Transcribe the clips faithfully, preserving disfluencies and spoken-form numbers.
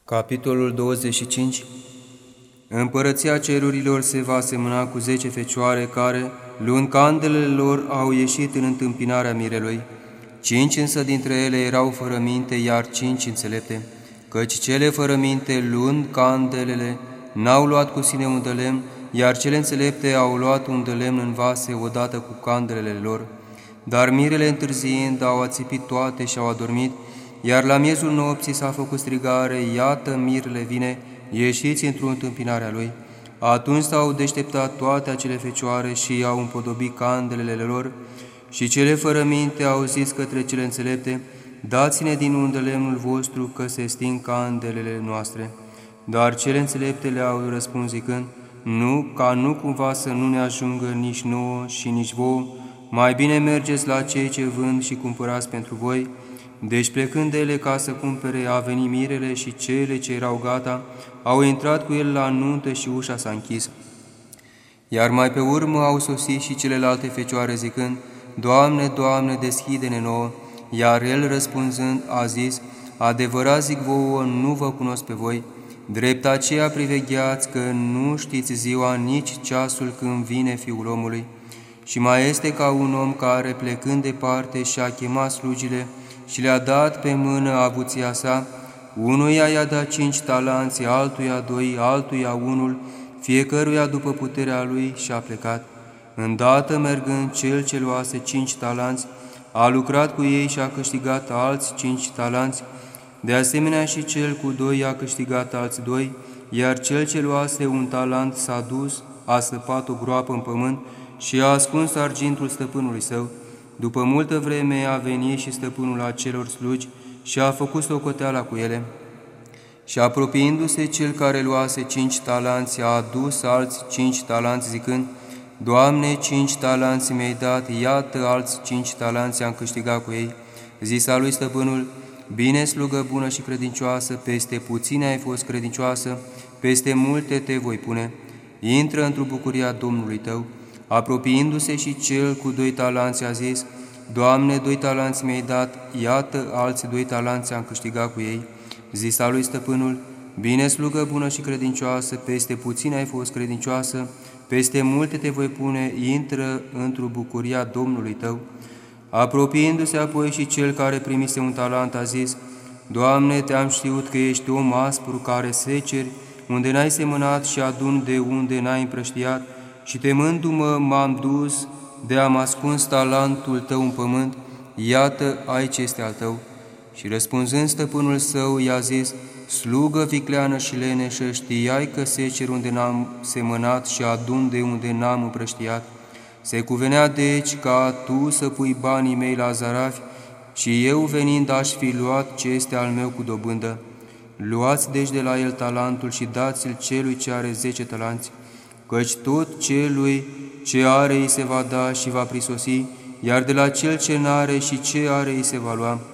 Capitolul douăzeci și cinci. Împărăția cerurilor se va asemăna cu zece fecioare care, luând candelele lor, au ieșit în întâmpinarea mirelui. Cinci însă dintre ele erau fără minte, iar cinci înțelepte, căci cele fără minte, luând candelele, n-au luat cu sine un de lemn, iar cele înțelepte au luat un de lemn în vase odată cu candelele lor. Dar mirele întârziind au ațipit toate și au adormit, iar la miezul nopții s-a făcut strigare, iată mirele vine, ieșiți într-o întâmpinarea lui. Atunci s-au deșteptat toate acele fecioare și au împodobit candelele lor, și cele fără minte au zis către cele înțelepte, dați-ne din unde lemnul vostru, că se sting candelele noastre. Dar cele înțelepte le-au răspuns zicând, nu, ca nu cumva să nu ne ajungă nici nouă și nici vouă, mai bine mergeți la cei ce vând și cumpărați pentru voi. Deci plecând de ele ca să cumpere, a venit mirele și cele ce erau gata au intrat cu el la nuntă și ușa s-a închis. Iar mai pe urmă au sosit și celelalte fecioare zicând, Doamne, Doamne, deschide-ne nouă. Iar el răspunzând a zis, adevărat zic vouă, nu vă cunosc pe voi. Drept aceea privegheați că nu știți ziua nici ceasul când vine Fiul omului. Și mai este ca un om care, plecând departe, și-a chemat slugile și le-a dat pe mână avuția sa, unuia i-a dat cinci talanți, altuia doi, altuia unul, fiecăruia după puterea lui, și a plecat. Îndată mergând, cel ce luase cinci talanți a lucrat cu ei și a câștigat alți cinci talanți, de asemenea și cel cu doi a câștigat alți doi, iar cel ce luase un talent s-a dus, a săpat o groapă în pământ și a ascuns argintul stăpânului său. După multă vreme a venit și stăpânul acelor slugi și a făcut socoteala cu ele. Și apropiindu-se cel care luase cinci talanți, a adus alți cinci talanți, zicând, Doamne, cinci talanți mi-ai dat, iată alți cinci talanți am câștigat cu ei. Zisa lui stăpânul, bine, slugă bună și credincioasă, peste puține ai fost credincioasă, peste multe te voi pune. Intră într-o bucuria Domnului tău. Apropiindu-se și cel cu doi talanți a zis, Doamne, doi talanți mi-ai dat, iată alți doi talanți am câștigat cu ei. Zisa lui stăpânul, bine, slugă bună și credincioasă, peste puține ai fost credincioasă, peste multe te voi pune, intră într-o bucuria Domnului tău. Apropiindu-se apoi și cel care primise un talent a zis, Doamne, te-am știut că ești om aspru care seceri, unde n-ai semănat și adun de unde n-ai împrăștiat, și temându-mă m-am dus de am ascuns talentul tău în pământ, iată aici este al tău. Și răspunzând stăpânul său i-a zis, slugă vicleană și leneșă, știai că secer unde n-am semănat și adun de unde n-am împrăștiat. Se cuvenea deci ca tu să pui banii mei la zarafi și eu venind aș fi luat ce este al meu cu dobândă. Luați deci de la el talentul și dați-l celui ce are zece talanți, căci tot celui ce are îi se va da și va prisosi, iar de la cel ce n-are și ce are îi se va lua.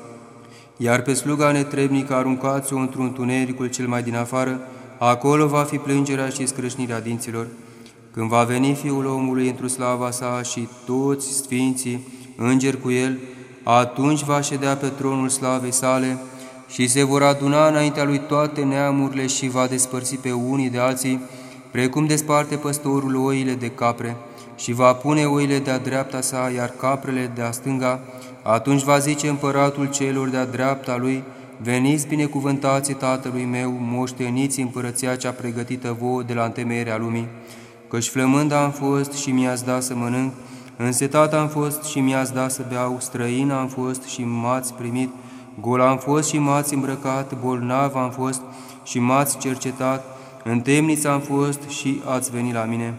Iar pe sluga netrebnică aruncați-o într-un întunericul cel mai din afară, acolo va fi plângerea și scrâșnirea dinților. Când va veni Fiul omului într-o slava sa și toți sfinții, îngeri cu el, atunci va ședea pe tronul slavei sale și se vor aduna înaintea lui toate neamurile și va despărți pe unii de alții, precum desparte păstorul oile de capre, și va pune oile de-a dreapta sa, iar caprele de-a stânga. Atunci va zice împăratul celor de-a dreapta lui, veniți binecuvântați Tatălui meu, moșteniți împărăția cea pregătită vouă de la întemeierea lumii, căci flămând am fost și mi-ați dat să mănânc, însetat am fost și mi-ați dat să beau, străin am fost și m-ați primit, gol am fost și m-ați îmbrăcat, bolnav am fost și m-ați cercetat, în temniță am fost și ați venit la mine.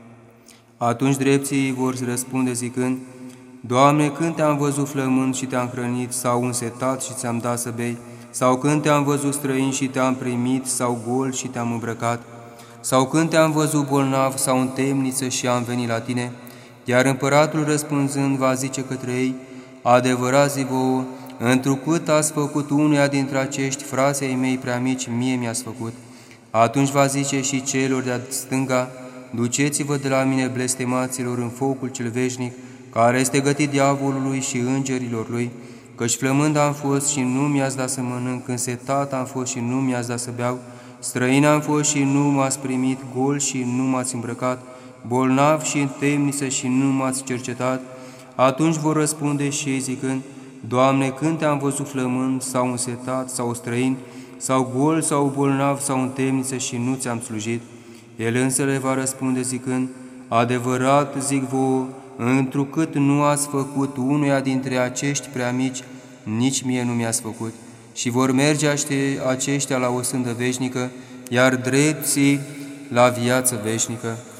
Atunci drepții vor răspunde zicând, Doamne, când te-am văzut flămând și te-am hrănit, sau însetat și ți-am dat să bei, sau când te-am văzut străin și te-am primit, sau gol și te-am îmbrăcat, sau când te-am văzut bolnav sau în temniță și am venit la tine? Iar împăratul răspunzând va zice către ei, adevărat zic vouă, întrucât ați făcut unuia dintre acești frații ai mei prea mici, mie mi-ați făcut. Atunci va zice și celor de-a stânga, duceți-vă de la mine, blestemaților, în focul cel veșnic, care este gătit diavolului și îngerilor lui, Căci flămând am fost și nu mi-ați dat să mănânc, însetat am fost și nu mi-ați dat să beau, străin am fost și nu m-ați primit, gol și nu m-ați îmbrăcat, bolnav și în temniță și nu m-ați cercetat. Atunci vor răspunde și ei zicând: Doamne, când te-am văzut flămând sau însetat sau străin, sau gol sau bolnav sau în temniță și nu ți-am slujit? El însă le va răspunde zicând: Adevărat zic vouă, întrucât nu ați făcut unuia dintre acești prea mici, nici mie nu mi-ați făcut. Și vor merge aceștia la o sândă veșnică, iar drepții la viață veșnică.